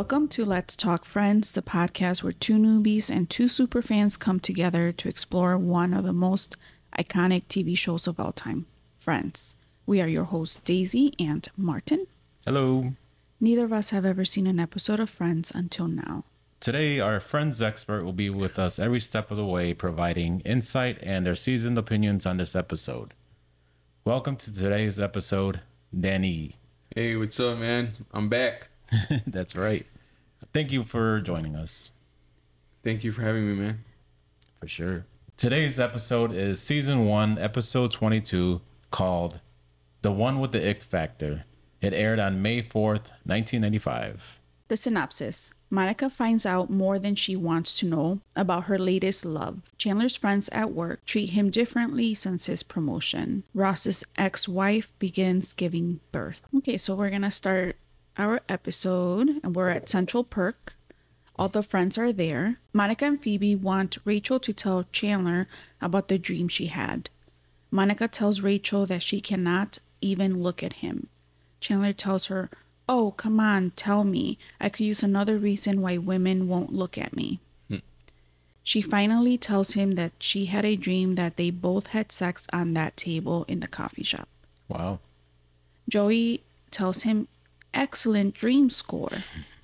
Welcome to Let's Talk Friends, the podcast where two newbies and two superfans come together to explore one of the most iconic TV shows of all time, Friends. We are your hosts, Daisy and Martin. Hello. Neither of us have ever seen an episode of Friends until now. Today, our Friends expert will be with us every step of the way, providing insight and their seasoned opinions on this episode. Welcome to today's episode, Danny. Hey, what's up, man? I'm back. That's right. Thank you for joining us. Thank you for having me, man. For sure. Today's episode is Season 1, Episode 22, called The One with the Ick Factor. It aired on May 4th, 1995. The synopsis. Monica finds out more than she wants to know about her latest love. Chandler's friends at work treat him differently since his promotion. Ross's ex-wife begins giving birth. Okay, so we're going to start our episode, and we're at Central Perk. All the friends are there. Monica and Phoebe want Rachel to tell Chandler about the dream she had. Monica tells Rachel that she cannot even look at him. Chandler tells her, "Oh, come on, tell me. I could use another reason why women won't look at me." She finally tells him that she had a dream that they both had sex on that table in the coffee shop. Wow. Joey tells him, "Excellent dream score."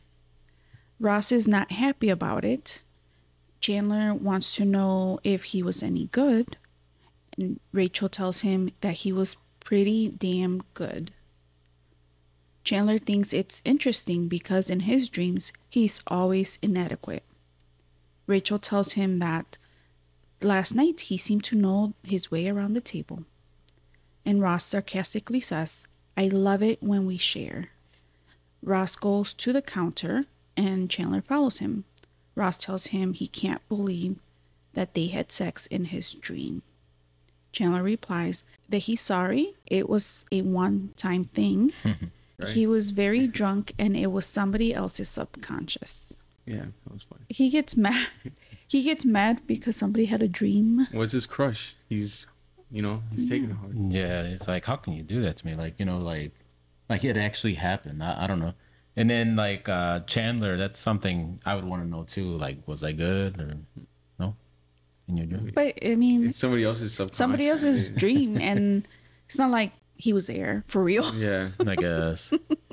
Ross is not happy about it. Chandler wants to know if he was any good. And Rachel tells him that he was pretty damn good. Chandler thinks it's interesting because in his dreams, he's always inadequate. Rachel tells him that last night he seemed to know his way around the table. And Ross sarcastically says, "I love it when we share." Ross goes to the counter and Chandler follows him. Ross tells him he can't believe that they had sex in his dream. Chandler replies that he's sorry. It was a one-time thing. Right. He was very drunk and it was somebody else's subconscious. Yeah, that was funny. He gets mad. He gets mad because somebody had a dream. What's his crush? He's taking it hard. Yeah, it's like, how can you do that to me? Like it actually happened. I don't know. And then Chandler, that's something I would want to know too. Like, was I good or no in your dream? But I mean, It's somebody else's subconscious. somebody else's dream, and it's not like he was there for real. Yeah. I guess.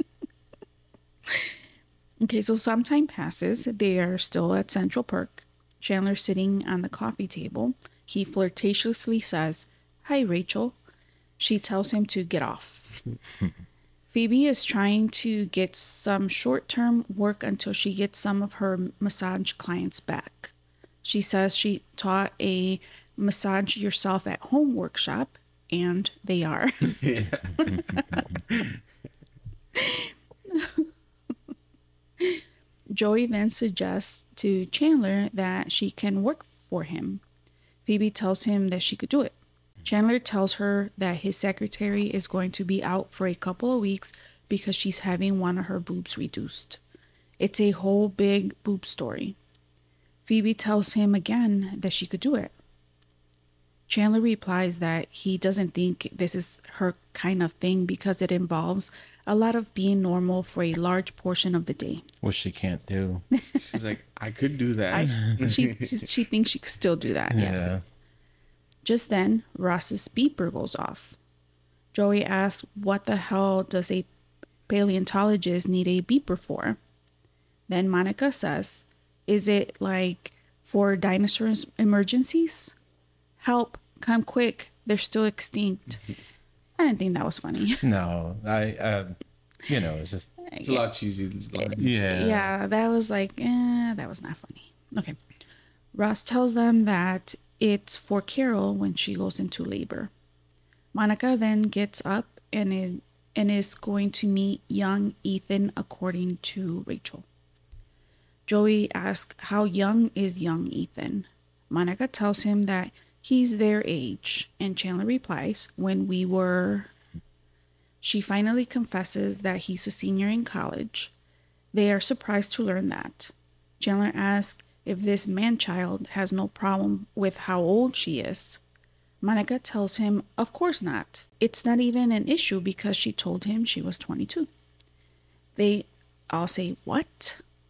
Okay, so some time passes. They are still at Central Perk. Chandler sitting on the coffee table. He flirtatiously says, "Hi, Rachel." She tells him to get off. Phoebe is trying to get some short-term work until she gets some of her massage clients back. She says she taught a massage yourself at home workshop, and they are. Joey then suggests to Chandler that she can work for him. Phoebe tells him that she could do it. Chandler tells her that his secretary is going to be out for a couple of weeks because she's having one of her boobs reduced. It's a whole big boob story. Phoebe tells him again that she could do it. Chandler replies that he doesn't think this is her kind of thing because it involves a lot of being normal for a large portion of the day. Which she can't do. She's like, I could do that. She thinks she could still do that, yes. Yeah. Just then, Ross's beeper goes off. Joey asks, what the hell does a paleontologist need a beeper for? Then Monica says, is it like for dinosaurs emergencies? Help, come quick, they're still extinct. I didn't think that was funny. No, it's just. It's a lot cheesy. Yeah, that was like, that was not funny. Okay. Ross tells them that it's for Carol when she goes into labor. Monica then gets up and is going to meet young Ethan according to Rachel. Joey asks how young is young Ethan. Monica tells him that he's their age, and Chandler replies, when we were. She finally confesses that he's a senior in college. They are surprised to learn that. Chandler asks if this man-child has no problem with how old she is. Monica tells him, of course not. It's not even an issue because she told him she was 22. They all say, what?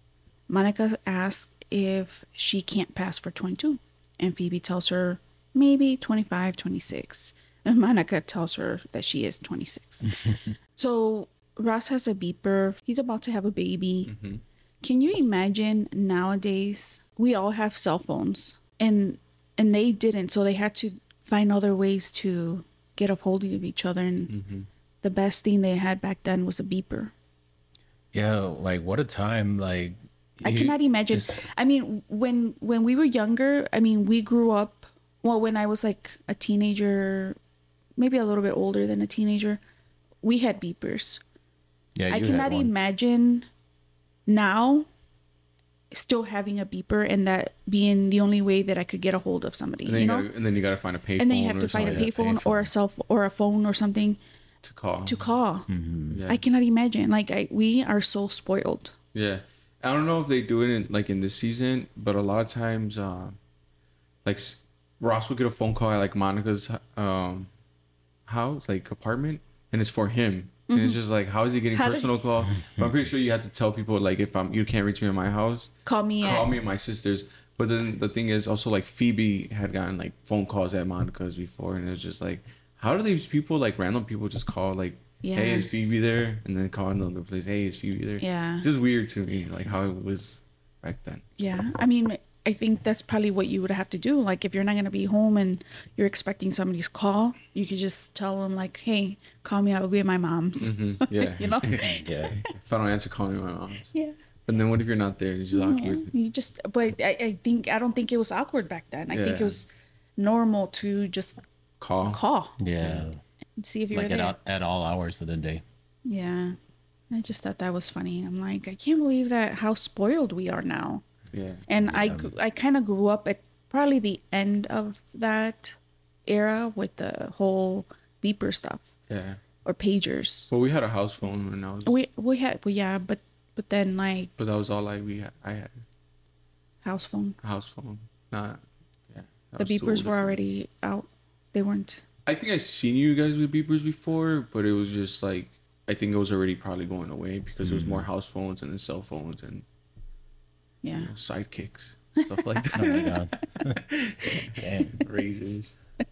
Monica asks if she can't pass for 22, and Phoebe tells her maybe 25, 26. And Monica tells her that she is 26. So Ross has a beeper. He's about to have a baby. Can you imagine nowadays we all have cell phones and they didn't, so they had to find other ways to get a hold of each other, and the best thing they had back then was a beeper. Yeah, like what a time. Like I cannot imagine. I mean, when we were younger, I mean, we grew up, well, when I was like a teenager, maybe a little bit older than a teenager, we had beepers. Yeah, I you cannot had one. imagine now still having a beeper and that being the only way that I could get a hold of somebody, And then you you know? gotta, and then you gotta find a payphone. And then you have to or find a something payphone or a or a phone or something to call. to call. Yeah. I cannot imagine. Like we are so spoiled. Yeah, I don't know if they do it in this season, but a lot of times, Ross will get a phone call at like Monica's house, like apartment, and it's for him. And it's just like, how is he getting How personal call? But I'm pretty sure you had to tell people like, if you can't reach me at my house, Call me call at me at my sister's. But then the thing is also like Phoebe had gotten like phone calls at Monica's before, and it's just like, how do these people, like random people, just call like, Yeah. hey, is Phoebe there? And then call another place, hey, is Phoebe there? Yeah. It's just weird to me, like how it was back then. Yeah. I mean, I think that's probably what you would have to do. Like if you're not going to be home and you're expecting somebody's call, you could just tell them like, hey, call me. I will be at my mom's. Yeah. You know? Yeah. If I don't answer, call me my mom's. Yeah. But then what if you're not there? It's just awkward. You just, but I don't think it was awkward back then. I think Yeah. it was normal to just Call. call Yeah. and see if you're Like there. at all hours of the day. Yeah. I just thought that was funny. I'm like, I can't believe that how spoiled we are now. Yeah. And I kind of grew up at probably the end of that era with the whole beeper stuff Yeah. or pagers. Well, we had a house phone when I was, We had, well, yeah, but then like but that was all I had house phone, a house phone. Not, yeah. that the was still beepers were different. already out. They weren't. I think I seen you guys with beepers before, but it was just like, I think it was already probably going away because there was more house phones and then cell phones and Yeah. sidekicks, stuff like Oh my that. god. Damn. Razors.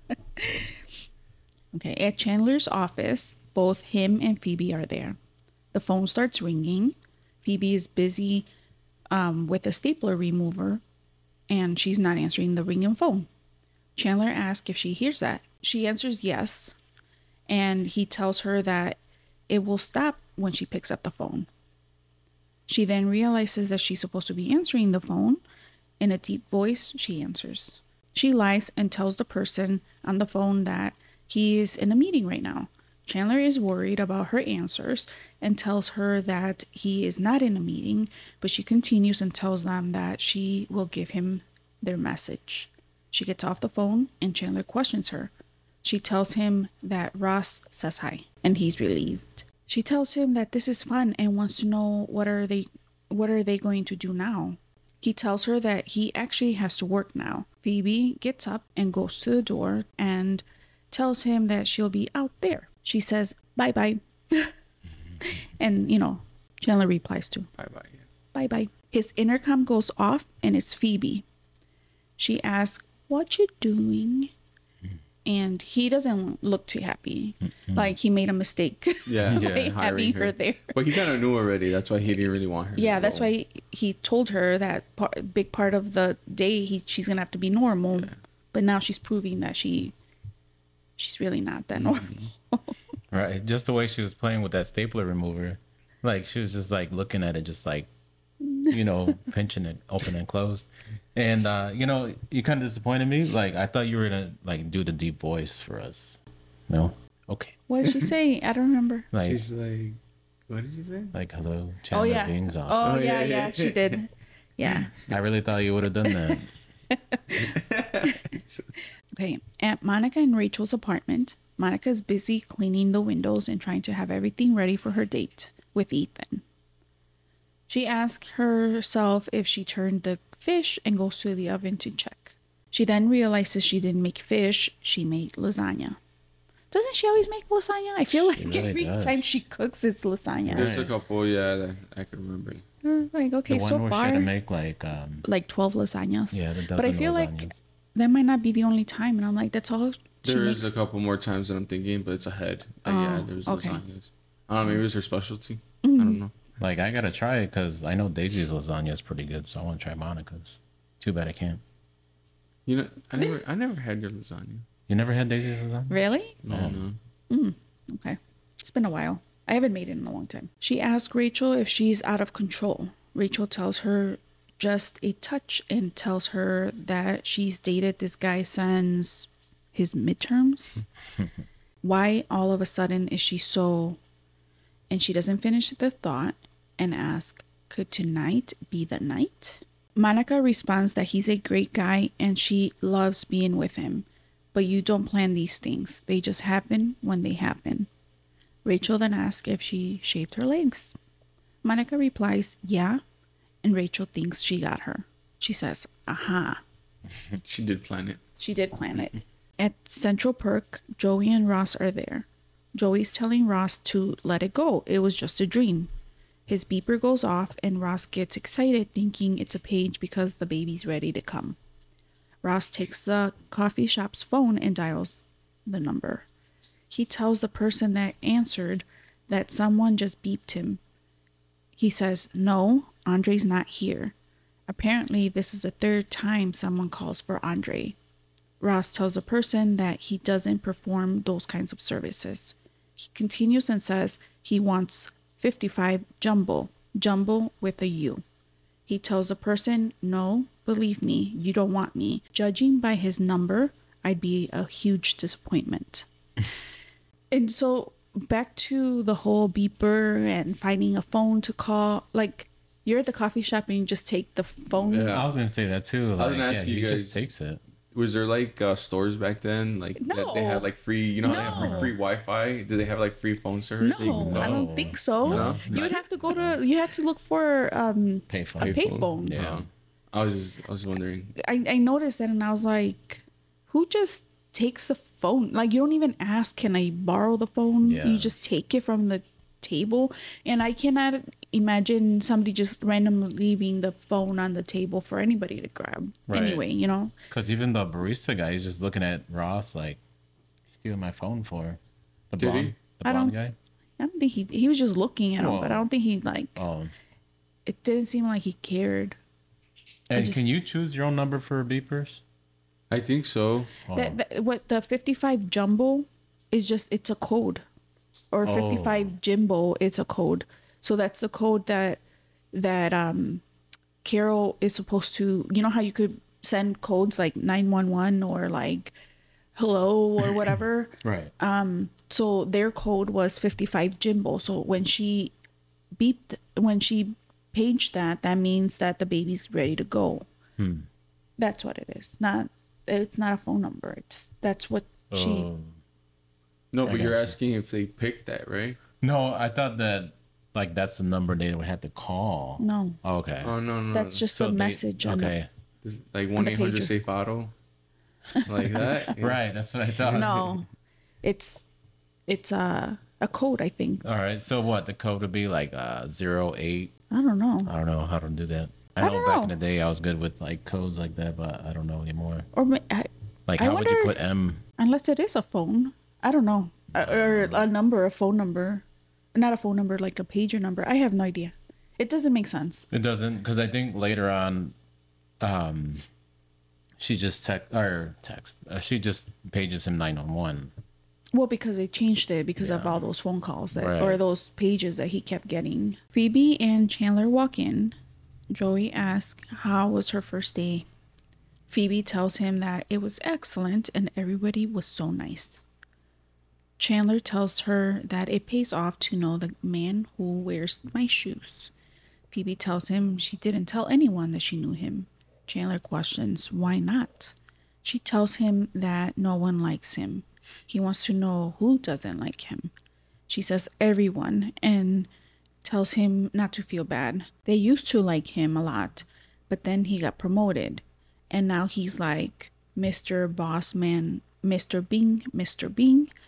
Okay. At Chandler's office, both him and Phoebe are there. The phone starts ringing. Phoebe is busy with a stapler remover, and she's not answering the ringing phone. Chandler asks if she hears that. She answers yes, and he tells her that it will stop when she picks up the phone. She then realizes that she's supposed to be answering the phone. In a deep voice, she answers. She lies and tells the person on the phone that he is in a meeting right now. Chandler is worried about her answers and tells her that he is not in a meeting, but she continues and tells them that she will give him their message. She gets off the phone and Chandler questions her. She tells him that Ross says hi and he's relieved. She tells him that this is fun and wants to know what are they going to do now. He tells her that he actually has to work now. Phoebe gets up and goes to the door and tells him that she'll be out there. She says, bye-bye. And, Chandler replies to, Bye-bye. Yeah. bye-bye. His intercom goes off and it's Phoebe. She asks, what you doing? And he doesn't look too happy. Like he made a mistake. Yeah. by hiring having her there. But he kind of knew already. That's why he didn't really want her. Yeah, to that's go. why he told her that big part of the day she's gonna have to be normal. Yeah. But now she's proving that she's really not that normal. Right. Just the way she was playing with that stapler remover. Like she was just like looking at it just like pinching it open and closed. And you kind of disappointed me. Like I thought you were gonna like do the deep voice for us. No? Okay. What did she say? I don't remember. Like She's like, what did she say? like hello, Oh Chandler yeah. Bing's off. Oh Oh, yeah, yeah, yeah, yeah. she did. Yeah. I really thought you would have done that. Okay. At Monica and Rachel's apartment, Monica's busy cleaning the windows and trying to have everything ready for her date with Ethan. She asks herself if she turned the fish and goes to the oven to check. She then realizes she didn't make fish, she made lasagna. Doesn't she always make lasagna? I feel like really every does. time she cooks, it's lasagna. There's a Right. couple, yeah, that I can remember. Like, okay, The one so where she far, had to make like 12 lasagnas. yeah, the dozen But I feel like lasagnas. that might not be the only time. And I'm like, that's all she There makes. is a couple more times that I'm thinking, but it's ahead. Yeah, Oh, there's okay. lasagnas. I don't know, maybe it was her specialty. I don't know. Like I gotta try it because I know Daisy's lasagna is pretty good, so I want to try Monica's. Too bad I can't. You know, I never had your lasagna. You never had Daisy's lasagna? Really? No. Okay. It's been a while. I haven't made it in a long time. She asks Rachel if she's out of control. Rachel tells her just a touch and tells her that she's dated this guy since his midterms. Why all of a sudden is she so... And she doesn't finish the thought and asks, could tonight be the night? Monica responds that he's a great guy and she loves being with him. But you don't plan these things. They just happen when they happen. Rachel then asks if she shaved her legs. Monica replies, yeah, and Rachel thinks she got her. She says, aha. She did plan it. She did plan it. At Central Perk, Joey and Ross are there. Joey's telling Ross to let it go. It was just a dream. His beeper goes off and Ross gets excited thinking it's a page because the baby's ready to come. Ross takes the coffee shop's phone and dials the number. He tells the person that answered that someone just beeped him. He says, no, Andre's not here. Apparently, this is the third time someone calls for Andre. Ross tells the person that he doesn't perform those kinds of services. He continues and says he wants 55 jumbo with a U. He tells the person, no, believe me, you don't want me. Judging by his number, I'd be a huge disappointment. And so back to the whole beeper and finding a phone to call. Like, you're at the coffee shop and you just take the phone. Yeah. I was gonna say that too. was Like, gonna yeah, ask he you just guys- takes it. Was there like stores back then, like that they No. had like free? You know how they have No. free Wi-Fi? Did they have like free phone service? that you No, could I call? don't think so. No? You would have to go to. You have to look for Payphone. a payphone. Yeah. I was wondering. I noticed that and I was like, who just takes the phone? Like, you don't even ask, can I borrow the phone? Yeah. You just take it from the table. And I cannot imagine somebody just randomly leaving the phone on the table for anybody to grab. Right. Anyway, you know? Because even the barista guy, he's just looking at Ross like, he's stealing my phone for the Did he? blonde, the I blonde don't- guy. I don't think he was just looking at him, but I don't think he like, Oh, it didn't seem like he cared. and just- can you choose your own number for beepers? I think so. Oh. What the 55 jumbo is just, it's a code. Or 55 Jimbo, it's a code. So that's the code that Carol is supposed to, you know how you could send codes like 911 or like hello or whatever. Right. So their code was 55 Jimbo. So when she paged that means that the baby's ready to go. That's what it is. It's not a phone number. That's what she. Oh. No, but I you're got you. asking if they picked that, right? No, I thought that like that's the number they would have to call. No, Oh, okay. Oh no. that's just So a they- message. On Okay. This- like 1-800 pager. Safe Auto, like that. Yeah. Right. That's what I thought. No, it's a code. I think. All right. So what? The code would be like 08. I don't know. I don't know how to do that. I I know don't back know. in the day I was good with like codes like that, but I don't know anymore. Or Like I how would you wonder- put M? unless it is a phone. I don't know. Or a number, a phone number, not a phone number, like a pager number. I have no idea. It doesn't make sense. It doesn't, because I think later on, she just she just pages him 911. Well, because they changed it because of all those phone calls that, or Right. those pages that he kept getting. Phoebe and Chandler walk in. Joey asks, how was her first day? Phoebe tells him that it was excellent and everybody was so nice. Chandler tells her that it pays off to know the man who wears my shoes. Phoebe tells him she didn't tell anyone that she knew him. Chandler questions, why not? She tells him that no one likes him. He wants to know who doesn't like him. She says everyone and tells him not to feel bad. They used to like him a lot, but then he got promoted. And now he's like Mr. Boss Man, Mr. Bing, Mr. Bing,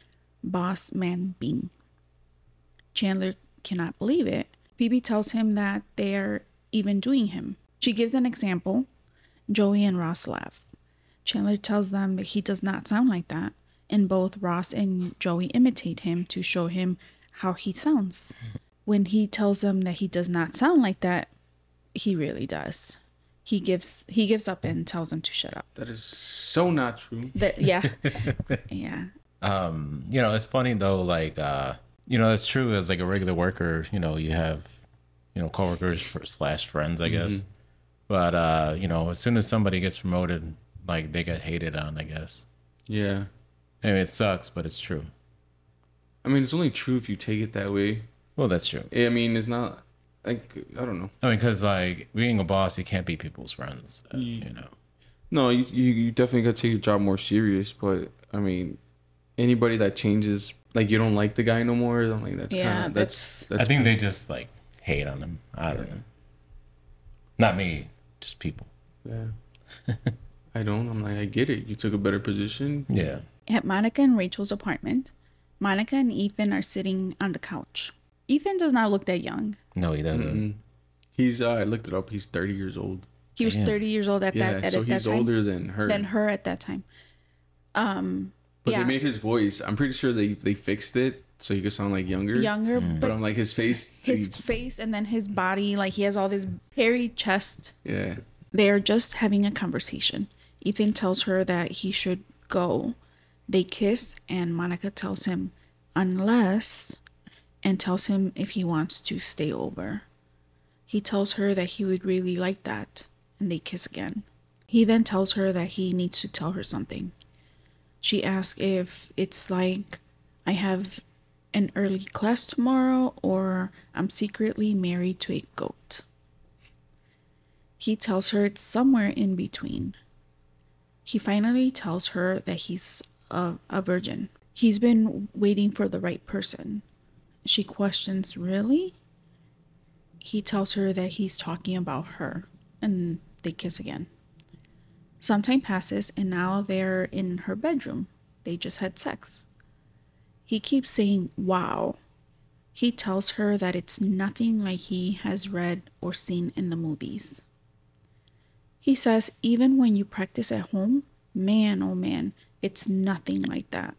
boss man Bing. Chandler cannot believe it. Phoebe tells him that they're even doing him. She gives an example. Joey and Ross laugh. Chandler tells them that he does not sound like that, and both Ross and Joey imitate him to show him how he sounds. When he tells them that he does not sound like that, he really does. He gives up and tells them to shut up. That is so not true. Yeah. Yeah. You know, it's funny though, like you know, that's true. As like a regular worker, you know, you have, you know, coworkers slash friends, I guess. But you know, as soon as somebody gets promoted, like they get hated on, I guess. Yeah. I mean, it sucks, but it's true. I mean, it's only true if you take it that way. Well, that's true. I mean, it's not like, I don't know. I mean, because like being a boss, you can't be people's friends. You know. No, you definitely got to take your job more serious. But I mean, anybody that changes, like you don't like the guy no more. I'm like, that's kind of that's. I think they just like hate on him. I don't know. Not me, just people. Yeah. I don't. I'm like, I get it. You took a better position. Yeah. At Monica and Rachel's apartment, Monica and Ethan are sitting on the couch. Ethan does not look that young. No, he doesn't. He's I looked it up. He's 30 years old. He was 30 years old at Yeah, that so at that he's time. older than her. Than her at that time. But yeah. they made his voice. I'm pretty sure they fixed it so he could sound like younger. Younger, But but I'm like his face. his face and then his body, like he has all this hairy chest. Yeah. They are just having a conversation. Ethan tells her that he should go. They kiss, and Monica tells him, unless, and tells him if he wants to stay over. He tells her that he would really like that, and they kiss again. He then tells her that he needs to tell her something. She asks if it's like, I have an early class tomorrow, or I'm secretly married to a goat. He tells her it's somewhere in between. He finally tells her that he's a virgin. He's been waiting for the right person. She questions, really? He tells her that he's talking about her, and they kiss again. Some time passes, and now they're in her bedroom. They just had sex. He keeps saying, wow. He tells her that it's nothing like he has read or seen in the movies. He says, even when you practice at home, man, oh man, it's nothing like that.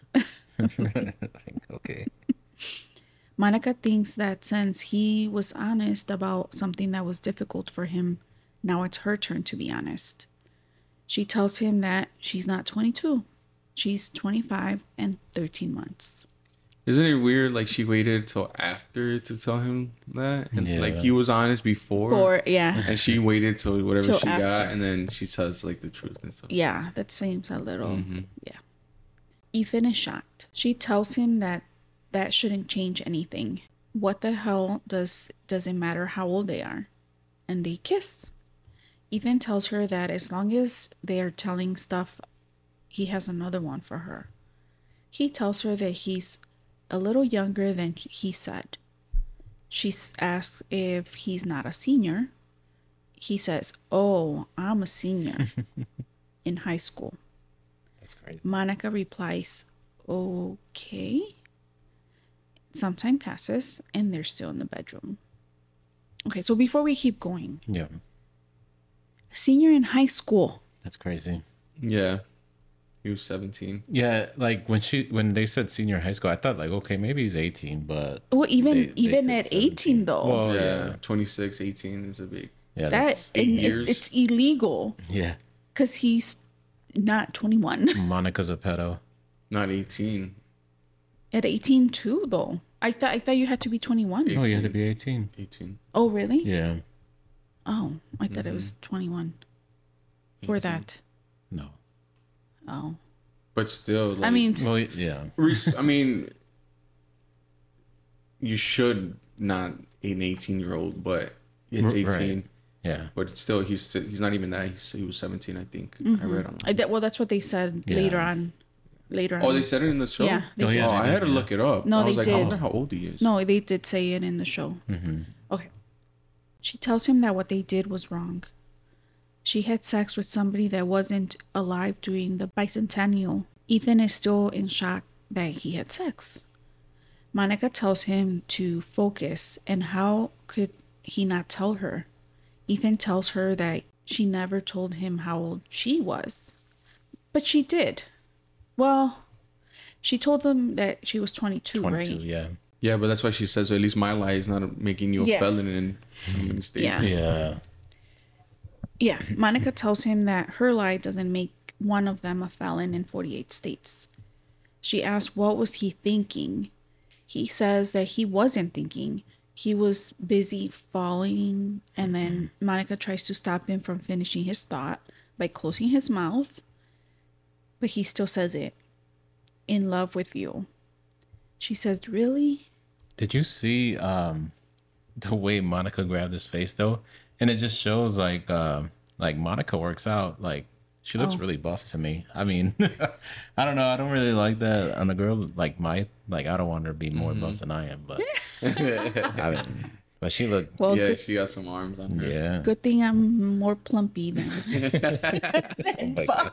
Okay. Monica thinks that since he was honest about something that was difficult for him, now it's her turn to be honest. She tells him that she's not 22. She's 25 and 13 months. Isn't it weird? Like she waited till after to tell him that, and Yeah. like he was honest before, Yeah. and she waited till whatever Till she after. got, and then she says like the truth and stuff. Yeah, that seems a little, yeah. Ethan is shocked. She tells him that shouldn't change anything. What the hell doesn't matter how old they are. And they kiss. Ethan tells her that as long as they are telling stuff, he has another one for her. He tells her that he's a little younger than he said. She asks if he's not a senior. He says, oh, I'm a senior in high school. That's crazy. Monica replies, okay. Some time passes and they're still in the bedroom. Okay, so before we keep going, Yeah. senior in high school. That's crazy. Yeah, he was 17. Yeah, like when they said senior high school, I thought like, okay, maybe he's 18, but Well, even they said at 17. 18 though. Well, yeah, yeah. 26, 18 is a big. Yeah, that that's, 8 years. it's illegal yeah. because he's not 21. Monica's a pedo. Not 18. At 18 too though. I thought you had to be 21. No, you had to be 18. 18. Oh, really? Yeah. Oh, I thought it was 21 for 18. that. No. Oh. But still, like, I mean, Well, yeah. I mean, you should not an 18-year-old, but it's 18. Right. Yeah. But it's still, he's not even that. He was 17, I think. I read on. well, that's what they said Yeah. later on. Oh, they said it in the show? Yeah, they Oh, did. yeah. Oh, I had to Yeah. look it up. No, I was they like, I did. wonder how old he is. No, they did say it in the show. Mm-hmm. Okay. She tells him that what they did was wrong. She had sex with somebody that wasn't alive during the bicentennial. Ethan is still in shock that he had sex. Monica tells him to focus, and how could he not tell her? Ethan tells her that she never told him how old she was. But she did. Well, she told him that she was 22, 22, right? yeah. Yeah, but that's why she says, at least my lie is not making you a Yeah. felon in so many states. Yeah. Yeah. Yeah, Monica tells him that her lie doesn't make one of them a felon in 48 states. She asks what was he thinking. He says that he wasn't thinking. He was busy falling, and then Monica tries to stop him from finishing his thought by closing his mouth. But he still says it. In love with you. She says, really? Did you see the way Monica grabbed his face though? And it just shows like Monica works out. Like she looks really buff to me. I mean, I don't know. I don't really like that on a girl like I don't want her to be more buff than I am, but I mean, but she looked. Well, Yeah, good, she got some arms on her. Yeah. good thing I'm more plumpy than Oh my God.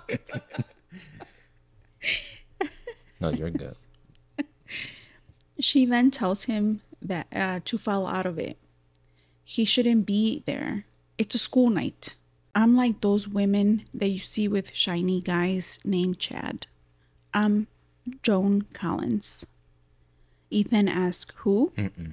No, you're good. She then tells him that to fall out of it. He shouldn't be there. It's a school night. I'm like those women that you see with shiny guys named Chad. I'm Joan Collins. Ethan asks who?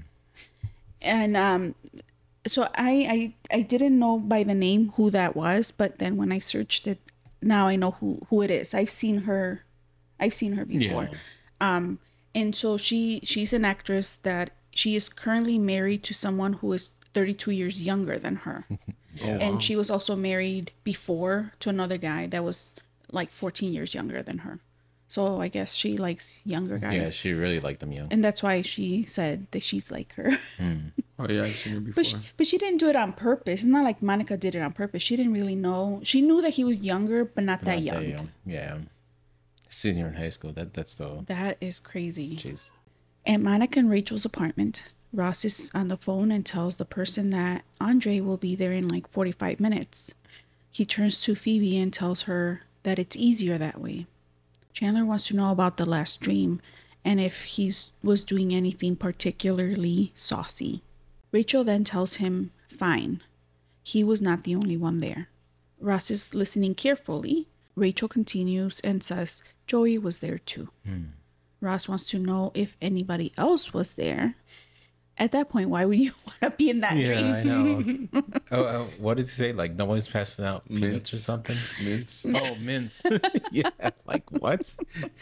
And so I didn't know by the name who that was, but then when I searched it, now I know who it is. I've seen her before. Yeah. And so she's an actress that she is currently married to someone who is 32 years younger than her. And she was also married before to another guy that was like 14 years younger than her. So I guess she likes younger guys. Yeah, she really liked them young. And that's why she said that she's like her. Oh yeah, I've seen her before. But she didn't do it on purpose. It's not like Monica did it on purpose. She didn't really know. She knew that he was younger, but not that Not young. Yeah. Senior in high school. That's the That is crazy. jeez. At Monica and Rachel's apartment, Ross is on the phone and tells the person that Andre will be there in like 45 minutes. He turns to Phoebe and tells her that it's easier that way. Chandler wants to know about the last dream and if he was doing anything particularly saucy. Rachel then tells him, fine. He was not the only one there. Ross is listening carefully. Rachel continues and says Joey was there too. Ross wants to know if anybody else was there. At that point, why would you want to be in that dream? Yeah, I know. What did he say? Like nobody's passing out peanuts Mints. or something? Mints. Oh, mints. Yeah. Like what?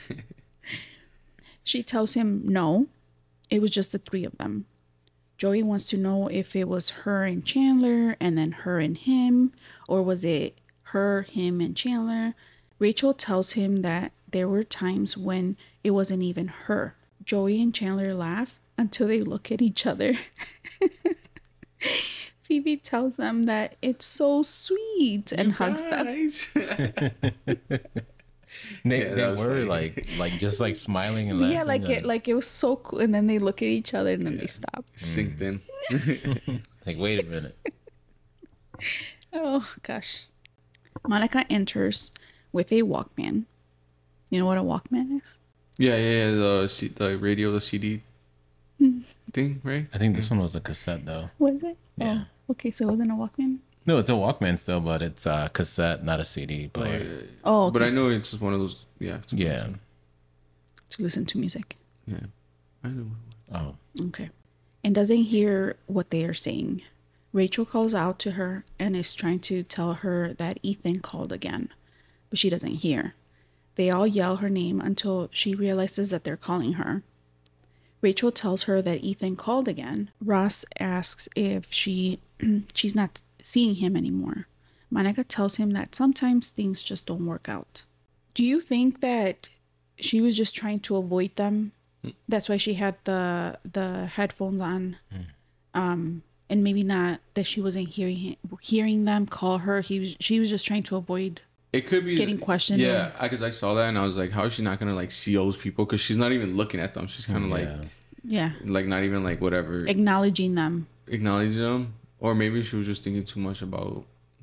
She tells him no, it was just the three of them. Joey wants to know if it was her and Chandler and then her and him, or was it her, him, and Chandler? Rachel tells him that there were times when it wasn't even her. Joey and Chandler laugh until they look at each other. Phoebe tells them that it's so sweet and hugs them. They Yeah, that was were funny. like just like smiling and laughing. Yeah, like it was so cool, and then they look at each other and then they stop. Synced in. like wait a minute. Oh gosh. Monica enters with a Walkman. You know what a Walkman is? Yeah. The radio, the CD thing, right? I think this one was a cassette though. What is it? Yeah. Oh, okay, so it wasn't a Walkman? No, it's a Walkman still, but it's a cassette, not a CD player. Oh, okay. But I know it's just one of those. Yeah. it's one of Yeah. those. To listen to music. Yeah. I know. Oh. Okay. And doesn't hear what they are saying. Rachel calls out to her and is trying to tell her that Ethan called again, but she doesn't hear. They all yell her name until she realizes that they're calling her. Rachel tells her that Ethan called again. Ross asks if she's not seeing him anymore. Monica tells him that sometimes things just don't work out. Do you think that she was just trying to avoid them? That's why she had the headphones on. And maybe not that she wasn't hearing them call her. She was just trying to avoid. It could be Getting questioned Yeah, because I saw that and I was like, how is she not gonna like see all those people? Because she's not even looking at them. She's kind of Yeah. Yeah, like not even like whatever acknowledging them. acknowledging them. Or maybe she was just thinking too much about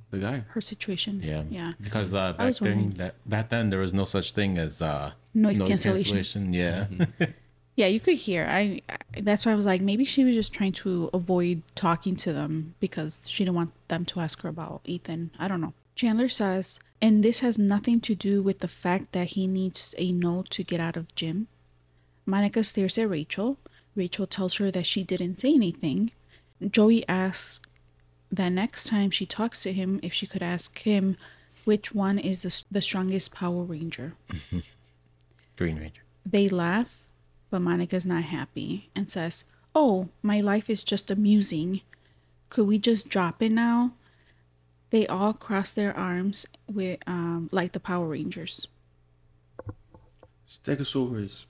the guy. her situation. Yeah. Yeah. Because was wondering. back then there was no such thing as Noise cancellation. Yeah. Yeah, you could hear. That's why I was like, maybe she was just trying to avoid talking to them because she didn't want them to ask her about Ethan. I don't know. Chandler says, and this has nothing to do with the fact that he needs a note to get out of gym. Monica stares at Rachel. Rachel tells her that she didn't say anything. Joey asks that next time she talks to him, if she could ask him which one is the strongest Power Ranger. Green Ranger. They laugh, but Monica's not happy and says, "Oh, my life is just amusing. Could we just drop it now?" They all cross their arms with like the Power Rangers. Stegosaurus.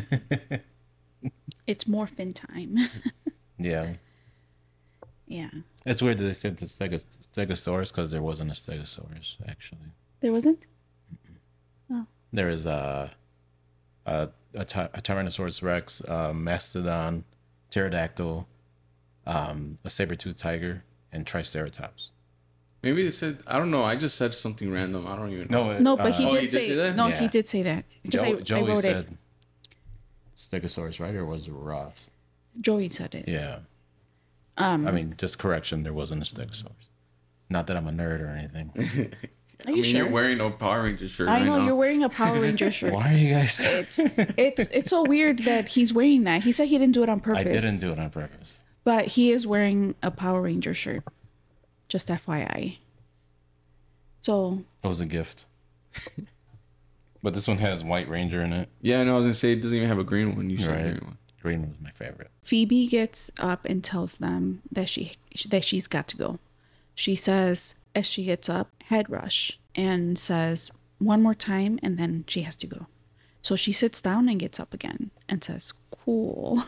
It's morphin time. Yeah. Yeah. It's weird that they said the Stegosaurus because there wasn't a Stegosaurus, actually. There wasn't? There is a Tyrannosaurus Rex, Mastodon, Pterodactyl, a saber-toothed tiger, and Triceratops. Maybe they said, I don't know. I just said something random. I don't even know. No, but he Oh, did he did say say that? No, Yeah. he did say that. Because I Joey wrote it. said Stegosaurus, right? Or was it Ross? Joey said it. Yeah. I mean, just correction, there wasn't a Stegosaurus. Not that I'm a nerd or anything. Are you sure? You're wearing a Power Ranger shirt I right know now. you're wearing a Power Ranger shirt. Why are you guys... It's so weird that he's wearing that. He said he didn't do it on I purpose. didn't do it on purpose. But he is wearing a Power Ranger shirt. Just FYI. So It was a gift. But this one has White Ranger in it. Yeah, no, I was going to say it doesn't even have a green one. You said Right. green one. Green was my favorite. Phoebe gets up and tells them that she's got to go. She says as she gets up, head rush, and says one more time, and then she has to go. So she sits down and gets up again and says, "Cool."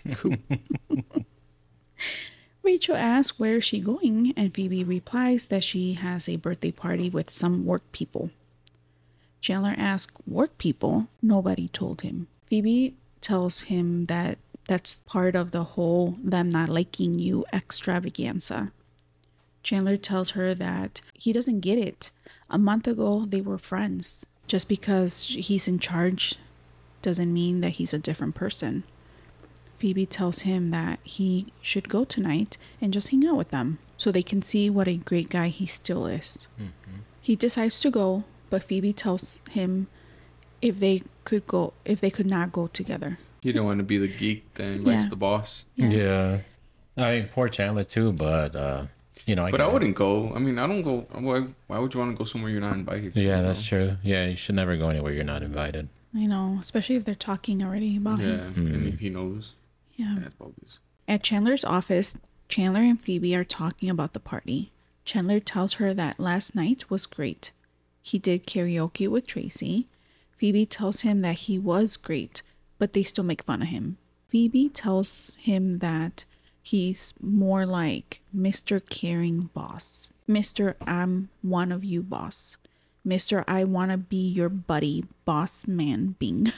Rachel asks where is she going, and Phoebe replies that she has a birthday party with some work people. Chandler asks, "Work people?" Nobody told him. Phoebe tells him that that's part of the whole them not liking you extravaganza. Chandler tells her that he doesn't get it. A month ago, they were friends. Just because he's in charge doesn't mean that he's a different person. Phoebe tells him that he should go tonight and just hang out with them so they can see what a great guy he still is. Mm-hmm. He decides to go, but Phoebe tells him if they could not go together. You don't want to be the geek that invites the boss. Yeah. I mean, poor Chandler too, but But I wouldn't go. I mean, I don't go. Why would you want to go somewhere you're not invited to? Yeah, that's true. Yeah, you should never go anywhere you're not invited. I know, especially if they're talking already about him. Yeah, and if he knows. Yeah. That's bogus. At Chandler's office, Chandler and Phoebe are talking about the party. Chandler tells her that last night was great. He did karaoke with Tracy. Phoebe tells him that he was great, but they still make fun of him. Phoebe tells him that he's more like Mr. Caring Boss. Mr. I'm one of you boss. Mr. I want to be your buddy, boss man Bing.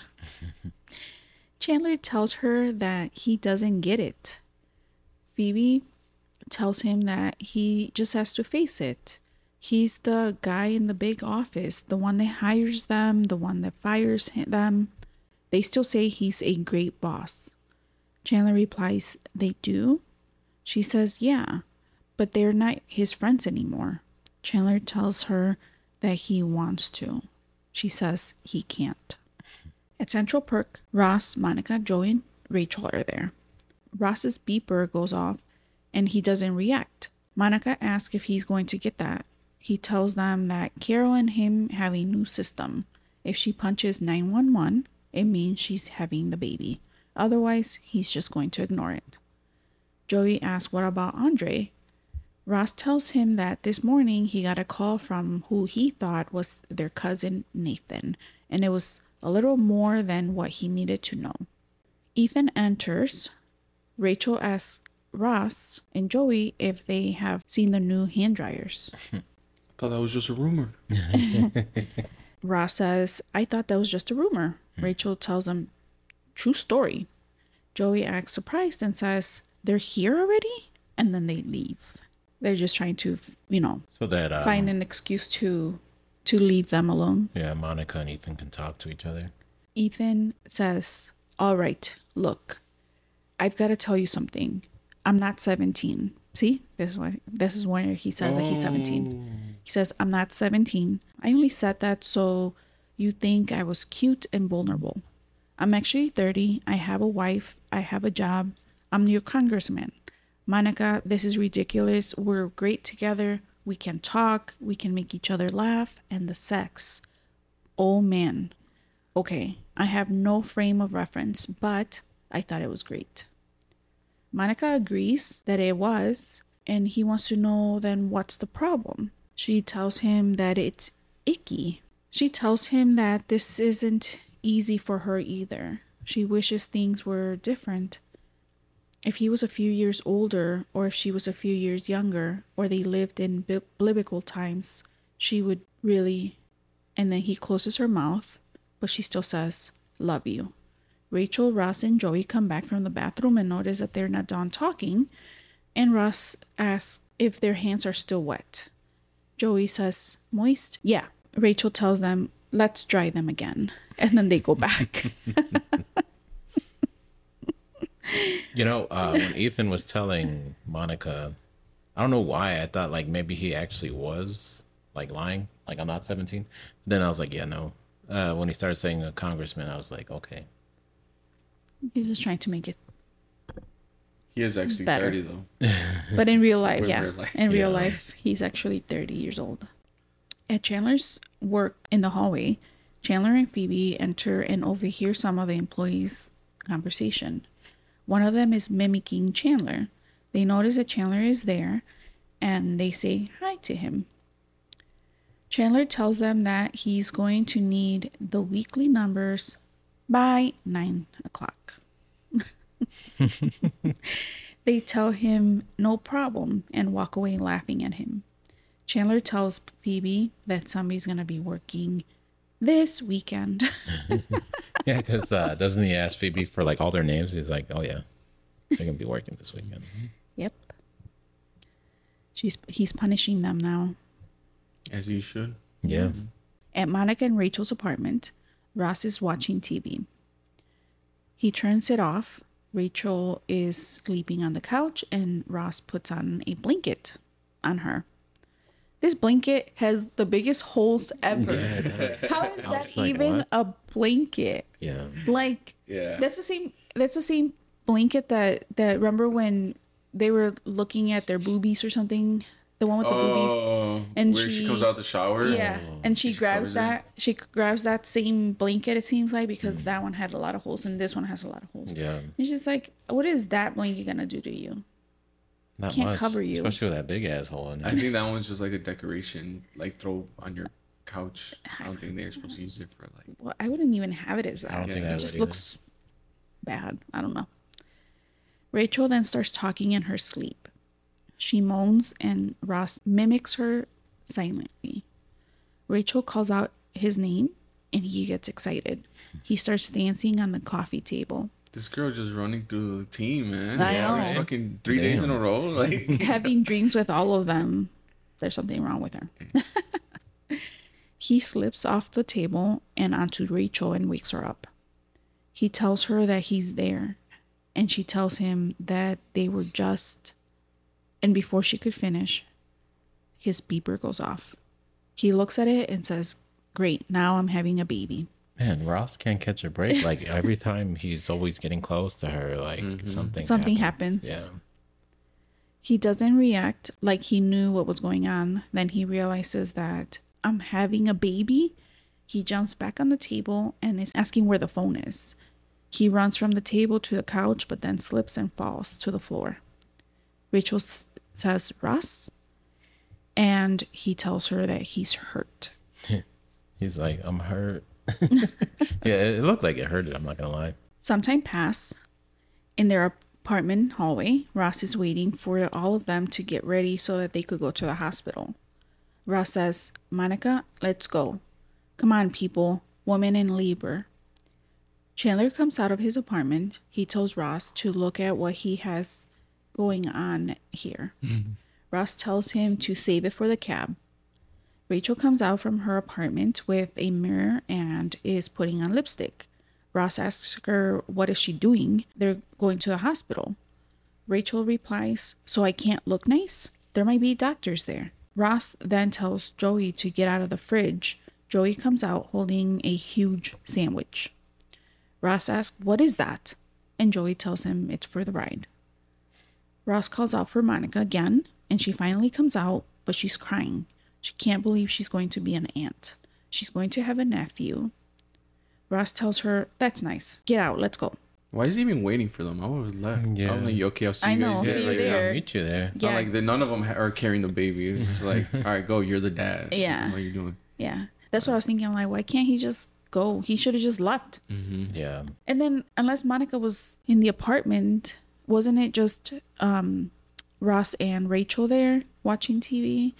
Chandler tells her that he doesn't get it. Phoebe tells him that he just has to face it. He's the guy in the big office, the one that hires them, the one that fires them. They still say he's a great boss. Chandler replies, "They do?" She says, "Yeah, but they're not his friends anymore." Chandler tells her that he wants to. She says he can't. At Central Perk, Ross, Monica, Joey, and Rachel are there. Ross's beeper goes off and he doesn't react. Monica asks if he's going to get that. He tells them that Carol and him have a new system. If she punches 911, it means she's having the baby. Otherwise, he's just going to ignore it. Joey asks what about Andre? Ross tells him that this morning he got a call from who he thought was their cousin Nathan, and it was a little more than what he needed to know. Ethan enters. Rachel asks Ross and Joey if they have seen the new hand dryers. I thought that was just a rumor. Ross says, "I thought that was just a rumor." Rachel tells him, "True story." Joey acts surprised and says, "They're here already?" And then they leave. They're just trying to, So that find an excuse to leave them alone. yeah, Monica and Ethan can talk to each other. Ethan says, "All right, look, I've got to tell you something. I'm not 17. See, this is where he says that he's 17. He says, I'm not 17. I only said that so you think I was cute and vulnerable. I'm actually 30. I have a wife. I have a job. I'm your congressman. Monica, this is ridiculous. We're great together. We can talk. We can make each other laugh. And the sex. Oh, man. Okay, I have no frame of reference, but I thought it was great." Monica agrees that it was, and he wants to know then what's the problem. She tells him that it's icky. She tells him that this isn't easy for her either. She wishes things were different. If he was a few years older, or if she was a few years younger, or they lived in biblical times, she would really... And then he closes her mouth, but she still says, "Love you." Rachel, Ross, and Joey come back from the bathroom and notice that they're not done talking. And Ross asks if their hands are still wet. Joey says, "Moist?" "Yeah." Rachel tells them, "Let's dry them again." And then they go back. When Ethan was telling Monica, I don't know why I thought like maybe he actually was like lying, like I'm not 17. Then I was like, yeah, no. When he started saying a congressman, I was like, okay. He's just trying to make it He is actually better. 30 though. But in real life, In yeah. real life. In real Yeah. life, he's actually 30 years old. At Chandler's work in the hallway, Chandler and Phoebe enter and overhear some of the employees' conversation. One of them is mimicking Chandler. They notice that Chandler is there and they say hi to him. Chandler tells them that he's going to need the weekly numbers by 9 o'clock. They tell him no problem and walk away laughing at him. Chandler tells Phoebe that somebody's going to be working this weekend. Yeah, because doesn't he ask Phoebe for like all their names? He's like, oh yeah, they're gonna be working this weekend. Yep. He's punishing them now. As you should. Yeah. At Monica and Rachel's apartment, Ross is watching TV. He turns it off. Rachel is sleeping on the couch and Ross puts on a blanket on her. This blanket has the biggest holes ever. How is I that was like, even what? a blanket? Yeah. Like, Yeah. that's the same blanket that remember when they were looking at their boobies or something? The one with the boobies. Oh, And where she she- comes out the shower. Yeah, and she grabs covers it. that. She grabs that same blanket. It seems like because that one had a lot of holes and this one has a lot of holes. Yeah. It's just like, what is that blanket gonna do to you? Not Can't much, cover you. especially with that big ass hole in I it. think that one's just like a decoration, like throw on your couch. I don't think they're supposed to use it for like. Well, I wouldn't even have it as that. I don't think Yeah. I It would just either. looks bad. I don't know. Rachel then starts talking in her sleep. She moans and Ross mimics her silently. Rachel calls out his name and he gets excited. He starts dancing on the coffee table. This girl just running through the team, man. I Yeah, know. right? Fucking 3 days in a Damn. row. Like, Having dreams with all of them, there's something wrong with her. He slips off the table and onto Rachel and wakes her up. He tells her that he's there, and she tells him that they were just... And before she could finish, his beeper goes off. He looks at it and says, "Great, now I'm having a baby." Man, Ross can't catch a break. Like every time he's always getting close to her, like something happens. Yeah. He doesn't react like he knew what was going on. Then he realizes that I'm having a baby. He jumps back on the table and is asking where the phone is. He runs from the table to the couch, but then slips and falls to the floor. Rachel says, "Ross?" And he tells her that he's hurt. He's like, I'm hurt. Yeah, it looked like it hurted. I'm not gonna lie. Some time pass. In their apartment hallway, Ross is waiting for all of them to get ready so that they could go to the hospital. Ross says, "Monica, let's go. Come on, people, woman in labor." Chandler comes out of his apartment. He tells Ross to look at what he has going on here. Ross tells him to save it for the cab. Rachel comes out from her apartment with a mirror and is putting on lipstick. Ross asks her, what is she doing? They're going to the hospital. Rachel replies, so I can't look nice? There might be doctors there. Ross then tells Joey to get out of the fridge. Joey comes out holding a huge sandwich. Ross asks, what is that? And Joey tells him it's for the ride. Ross calls out for Monica again, and she finally comes out, but she's crying. She can't believe she's going to be an aunt. She's going to have a nephew. Ross tells her, that's nice. Get out, let's go. Why is he even waiting for them? I would have left. Yeah. I'm like, okay, I'll see I you know, guys. see you Like, there. I'll meet you there. It's not Yeah. like none of them are carrying the baby. It's just like, all right, go. You're the dad. Yeah. What are you doing? Yeah. That's what I was thinking. I'm like, why can't he just go? He should have just left. Yeah. And then, unless Monica was in the apartment, wasn't it just Ross and Rachel there watching TV?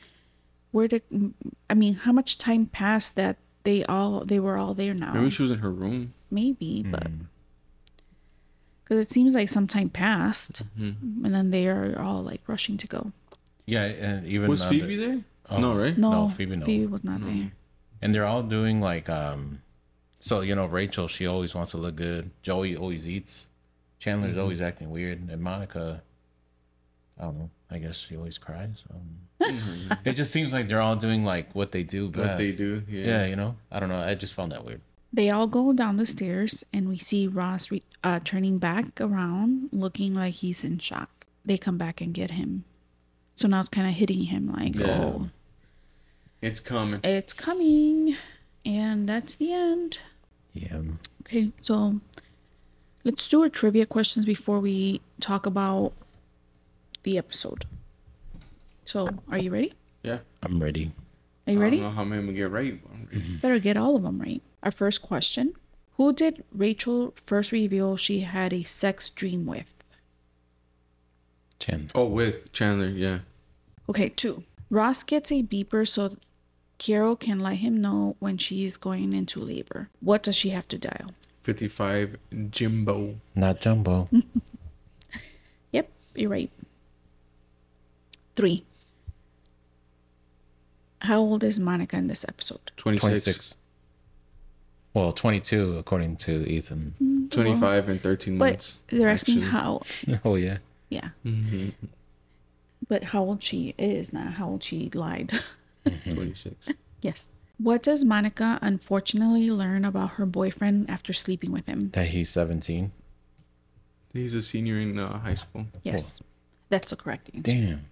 How much time passed that they were all there now? Maybe she was in her room. Maybe, but because it seems like some time passed, and then they are all like rushing to go. Yeah, and even Was Phoebe there? Oh. No, right? No, Phoebe, no. Phoebe was not there. And they're all doing like so Rachel, she always wants to look good. Joey always eats. Chandler's always acting weird, and Monica, I don't know, I guess she always cries. It just seems like they're all doing like what they do best. What they do. Yeah. Yeah, I don't know, I just found that weird. They all go down the stairs, and we see Ross turning back around, looking like he's in shock. They come back and get him. So now it's kind of hitting him like, Yeah. oh, It's coming. it's coming. And that's the end. Yeah. Okay, so let's do our trivia questions before we talk about the episode. So, are you ready? Yeah. I'm ready. Are you I ready? don't know how many I'm going to get right. But I'm ready. Better get all of them right. Our first question. Who did Rachel first reveal she had a sex dream with? Chandler. Oh, with Chandler. Yeah. Okay, 2. Ross gets a beeper so Carol can let him know when she's going into labor. What does she have to dial? 55 Jimbo. Not Jumbo. Yep, you're right. 3. How old is Monica in this episode? 26. 26. Well, 22 according to Ethan. 25 and 13 But months. they're asking actually. how. Oh yeah. Yeah. Mm-hmm. But how old she is, not how old she lied. 26. Yes. What does Monica unfortunately learn about her boyfriend after sleeping with him? That he's 17. He's a senior in high school. Yes. That's the correct answer. Damn.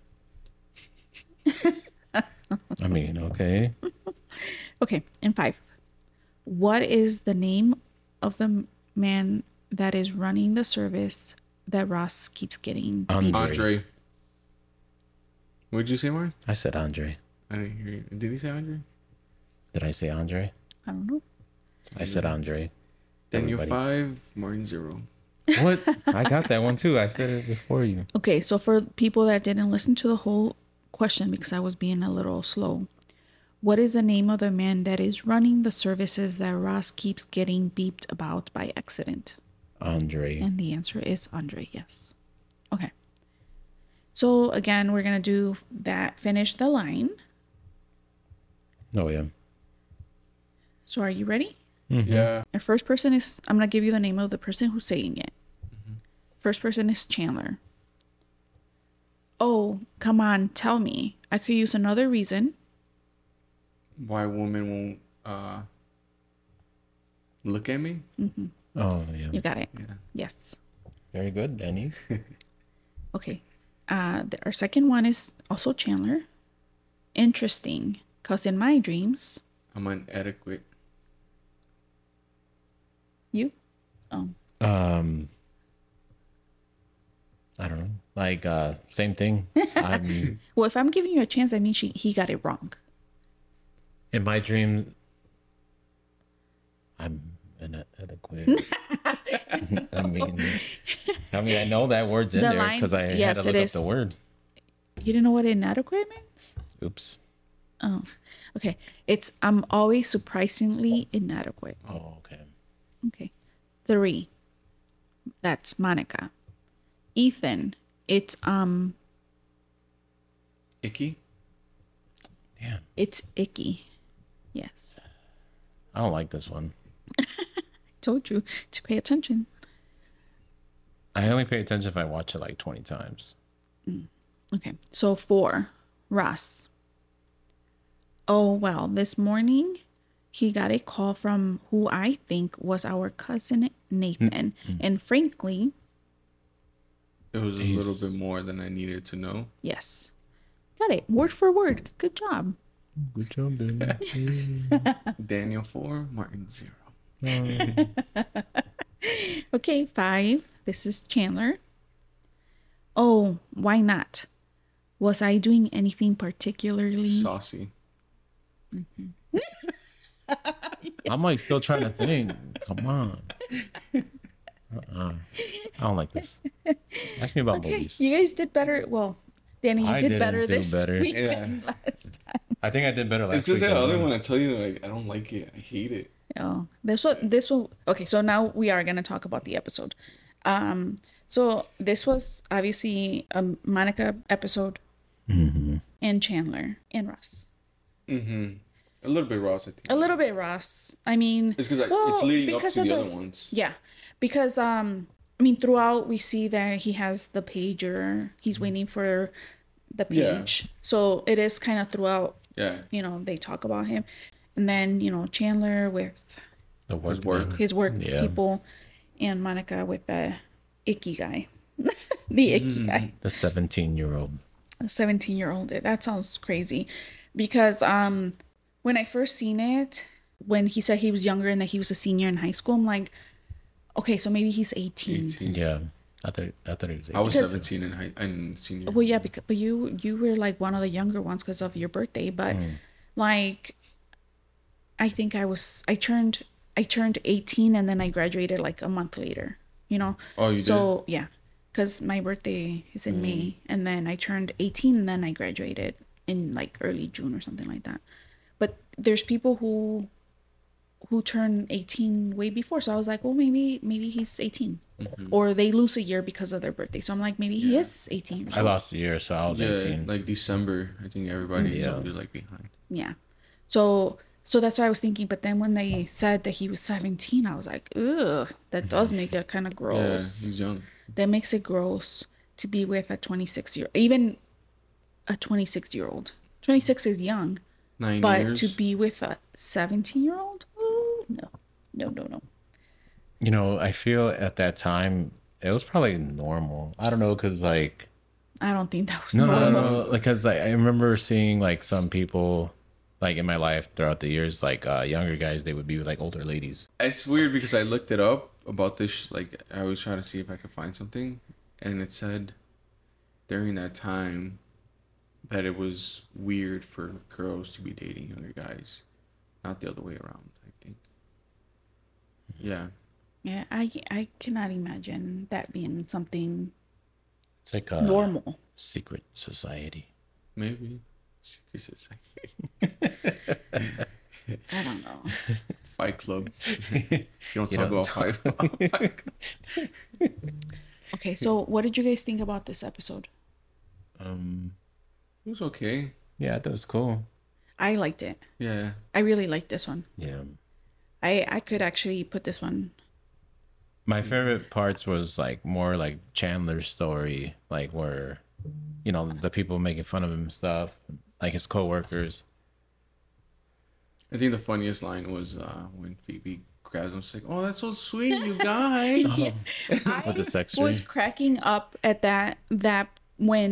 I mean, okay. Okay, and 5. What is the name of the man that is running the service that Ross keeps getting? Andre. Andre. What did you say, Martin? I said Andre. I didn't hear you. Did he say Andre? Did I say Andre? I don't know. I said Andre. Daniel Everybody. 5, Martin 0. What? I got that one too. I said it before you. Okay, so for people that didn't listen to the whole question because I was being a little slow, what is the name of the man that is running the services that Ross keeps getting beeped about by accident? Andre. And the answer is Andre, yes. Okay. So again, we're going to do that, finish the line. Oh yeah. So are you ready? Yeah. Our first person is, I'm going to give you the name of the person who's saying it. First person is Chandler. Oh, come on, tell me. I could use another reason. Why women won't look at me? Oh yeah. You got it. Yeah. Yes. Very good, Danny. Okay. Our second one is also Chandler. Interesting. Because in my dreams, I'm inadequate. you? Oh. I don't know. Like same thing. I'm Well, if I'm giving you a chance, I mean he got it wrong. in my dreams. I'm inadequate. I mean, I know that word's in The there line- because I yes, had to it look up is. the word. You didn't know what inadequate means? Oops. Oh. Okay. It's I'm always surprisingly inadequate. Oh, okay. Okay. 3. That's Monica. Ethan, it's Icky. Damn, It's icky. Yes. I don't like this one. Told you to pay attention. I only pay attention if I watch it like 20 times. Okay. So 4, Ross. Oh, well, this morning he got a call from who I think was our cousin Nathan. And frankly, It was a little bit more than I needed to know. yes. Got it. Word for word. Good job. Good job, Daniel. Daniel 4, Martin 0. Okay, 5. This is Chandler. Oh, why not? Was I doing anything particularly? Saucy. I'm like still trying to think. Come on. I don't like this. Ask me about Okay, movies. you guys did better. Well, Danny, you I did didn't better do this better. week Yeah. than last time. I think I did better last It's just week. that than other you. one. I tell you, like, I don't like it. I hate it. Oh, this one. Okay, so now we are gonna talk about the episode. So this was obviously a Monica episode, and Chandler and Ross. Mm-hmm. A little bit Ross, I think. A little bit Ross. I mean, It's because it's leading up to the other ones. Yeah, because I mean, throughout we see that he has the pager. He's waiting for the Yeah. page. So it is kind of throughout. Yeah. You know, they talk about him, and then The Chandler with work. work. thing. his work Yeah. people, and Monica with the icky guy, the icky guy, The 17-year-old. a 17-year-old. That sounds crazy, because when I first seen it, when he said he was younger and that he was a senior in high school, I'm like, okay, so maybe he's 18. 18. Yeah. I thought it was 18. I was Because- 17 in senior. Well, yeah, but you were like one of the younger ones because of your birthday, but like, I think I turned 18 and then I graduated like a month later. You know. Oh, you So yeah, because my birthday is in May, and then I turned 18 and then I graduated in like early June or something like that. But there's people who turn 18 way before, so I was like, well, maybe he's 18, or they lose a year because of their birthday. So I'm like, maybe he is 18. I lost a year, so I was Yeah, 18. like December. I think everybody Yeah. is like behind. Yeah. So that's what I was thinking. But then when they said that he was 17, I was like, ugh, that does make it kind of Yeah, gross. he's young. That makes it gross to be with a 26-year, even a 26-year-old. 26 is young, 9 but years. to be with a 17-year-old, no. You know, I feel at that time it was probably normal. I don't know, because like I don't think that was no, normal. like because I remember seeing like some people like in my life throughout the years, like younger guys, they would be with like older ladies. It's weird because I looked it up about this. Like, I was trying to see if I could find something, and it said during that time that it was weird for girls to be dating younger guys, not the other way around. I think. Yeah. Yeah, I cannot imagine that being something It's like a normal. secret society. Maybe. Secret Society. I don't know. Fight Club. You don't You talk don't about talk Fight Club. Okay, so what did you guys think about this episode? It was okay. Yeah, I thought it was cool. I liked it. Yeah. I really liked this one. Yeah. I could actually put this one. My favorite parts was like more like Chandler's story, like where, you know, the people making fun of him and stuff, like his coworkers. I think the funniest line was when Phoebe grabs him. She's like, "Oh, that's so sweet, you guys." With the sex I was dream. cracking up at that when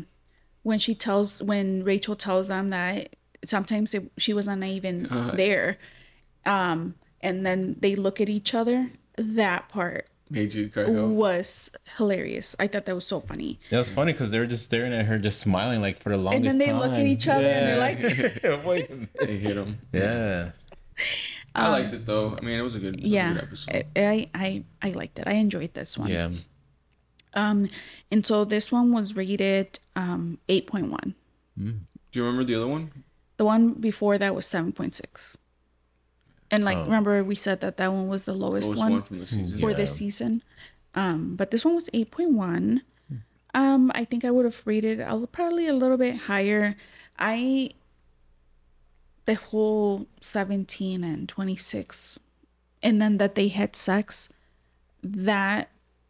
Rachel tells them that sometimes she wasn't even there, and then they look at each other. That part Made you crack up. was hilarious. I thought that was so funny. It was funny because they were just staring at her, just smiling like for the And longest then time. they look at each other and they're like, They hit him. yeah. I liked it though. I mean, it was a good, yeah, good episode. I liked it. I enjoyed this one. Yeah. And so this one was rated 8.1. Do you remember the other one? The one before that was 7.6. And like, remember we said that one was the lowest Lowest one one from the season. for Yeah. this season. But this one was 8.1. I think I would have rated probably a little bit higher. The whole 17 and 26, and then that they had sex, that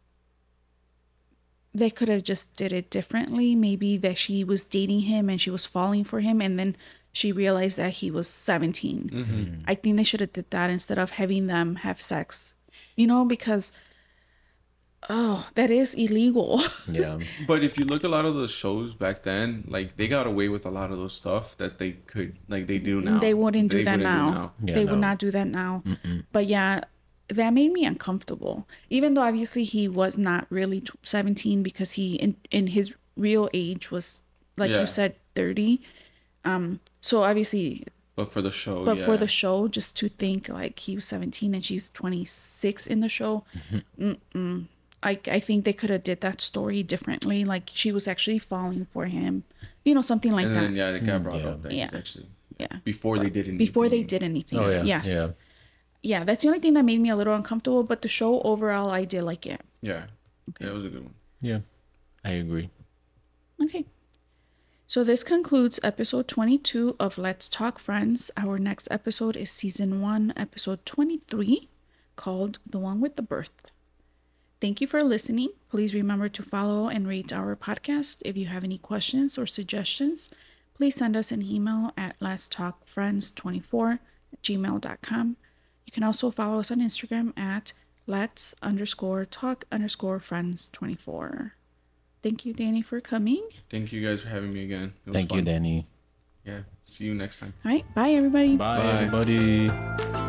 they could have just did it differently. Maybe that she was dating him and she was falling for him, and then she realized that he was 17. I think they should have did that instead of having them have sex, because that is illegal. Yeah. But if you look at a lot of those shows back then, like they got away with a lot of those stuff that they could, like they do now. They wouldn't do that now. Yeah, They no. would not do that now. But yeah, that made me uncomfortable. Even though obviously he was not really 17, because he in his real age was, like Yeah. you said, 30. So obviously, But for the show, but yeah. for the show, just to think like he was 17 and she's 26 in the show, I think they could have did that story differently. Like she was actually falling for him, something like and that. then it got brought Yeah. up that he's Yeah. actually Yeah. before they did anything. Before they did anything. Oh, yeah. Yes. Yeah. Yeah, that's the only thing that made me a little uncomfortable. But the show overall, I did like it. Yeah. Yeah, it was a good one. Yeah. I agree. Okay. So this concludes episode 22 of Let's Talk Friends. Our next episode is season 1, episode 23, called The One with the Birth. Thank you for listening. Please remember to follow and rate our podcast. If you have any questions or suggestions, please send us an email at letstalkfriends24@gmail.com. You can also follow us on Instagram at lets_talk_friends24. Thank you, Danny, for coming. Thank you guys for having me again. It was Thank you, fun. Danny. Yeah. See you next time. All right. Bye, everybody. Bye. Bye. Everybody.